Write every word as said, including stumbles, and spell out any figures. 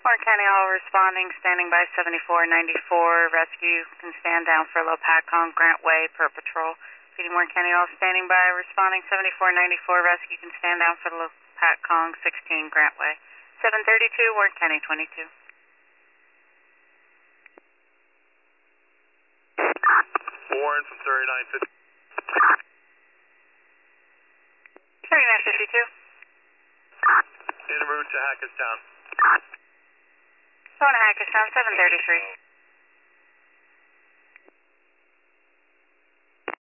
Warren County all responding, standing by seventy-four ninety-four. Rescue can stand down for low PATCON, Grant Way, per patrol. Feeding Warren County all standing by, responding seventy-four ninety-four. Rescue can stand down for low PATCON, sixteen, Grant Way. seven thirty-two, Warren County twenty-two. Warren from thirty-nine fifty. thirty-nine fifty-two. En route to Hackettstown. Going to Hackettstown, seven thirty-three.